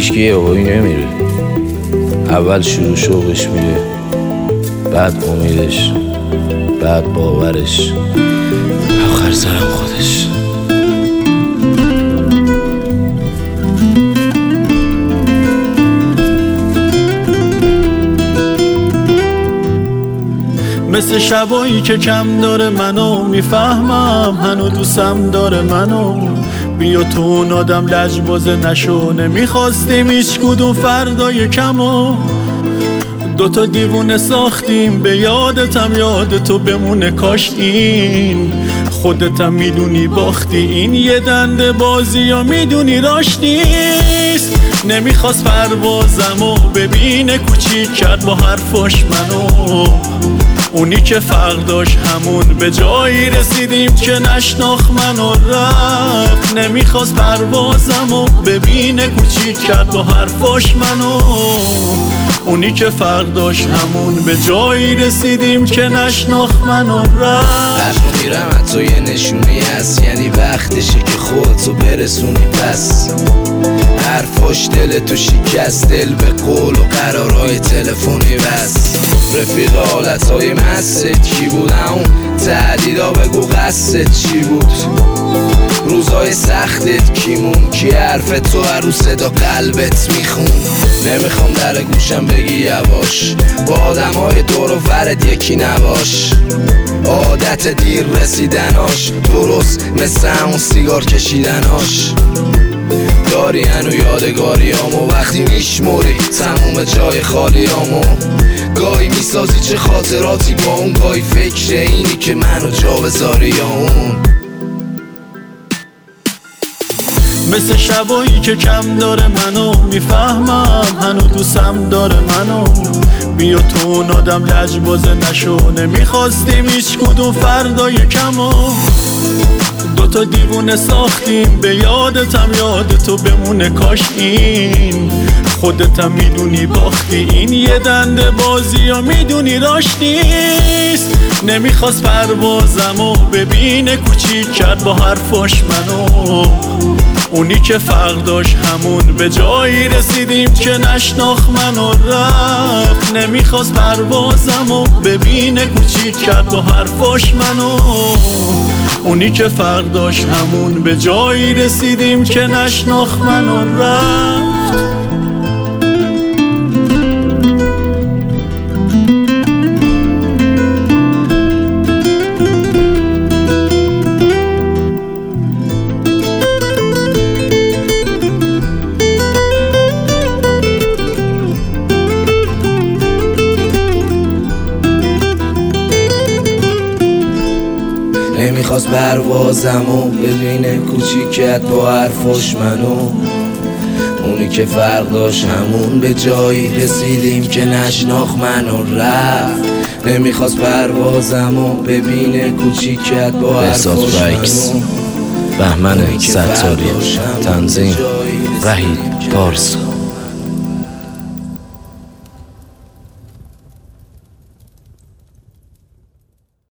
هیچکی یهویی نمیره. اول شروع شوقش میره، بعد امیدش، بعد باورش، آخر سرم خودش. مثل شبایی که کم داره منو میفهمم، هنو دوستم داره منو. بیا تو اون آدم لجبازه نشو، نمیخواستیم هیچ کدوم فردای کمو. دوتا دیوونه ساختیم، به یادتم یاد تو بمونه کاش این. خودتم میدونی باختی، این یه دنده بازی یا میدونی راش نیست. نمیخواست پروازمو ببینه، کوچیک کرد با حرفاش منو. اونی که فرق داشت همون، به جایی رسیدیم که نشناخت منو رفت. نمیخواست پروازمو ببینه، کوچیک کرد با حرفاش منو. اونی که فرق داشت همون، به جایی رسیدیم که نشناخت منو رفت. هر میرم حتی یه نشونی هست، یعنی وقتشه که خودتو برسونی. پس حرفاش دل تو شکست، دل به قول و قرارهای تلفنی بس. رفیق حالتهای مست کی بود؟ اون تهدیدا بگو قصدت چی بود؟ روزهای سختت کیمون؟ کی حرف تو هر صدا قلبت میخون؟ نمیخوام در گوشم بگی یواش، با آدمای دور و برت یکی نباش. عادت دیر رسیدناش، درست مثل اون سیگار کشیدناش. داری هنو یادگاریامو، وقتی میشموری تموم جای خالیامو. گاهی میسازی چه خاطراتی با اون، گاهی فکر اینی که منو جا بذاری یا اون. مثل شبایی که کم داره منو میفهمم، هنو دوستم داره منو. بیا تو اون آدم لجبازه نشو، نمیخواستیم هیچ کدوم فردای کمو. دوتا دیوونه ساختیم، به یادتم یاد تو بمونه کاش این. خودتم میدونی باختی، این یه دنده بازی یا میدونی راش نیست. نمیخواست پروازمو ببینه، کوچیک کرد با حرفاش منو. اونی که فرق داشت همون، به جایی رسیدیم که نشناخت منو رفت. نمیخواست پروازمو ببینه، کوچیک کرد با حرفاش منو. اونی که فرق داشت همون، به جایی رسیدیم که نشناخت منو رفت. نمیخواست پروازمو ببینه، کوچیکت با حرفاش منو. اونی که فرق داشت همون، به جایی رسیدیم که نشناخت منو رفت. نمیخواست پروازمو ببینه، کوچیکت با حرفاش منو. بهمن ستاری، تنظیم وحید پارسا.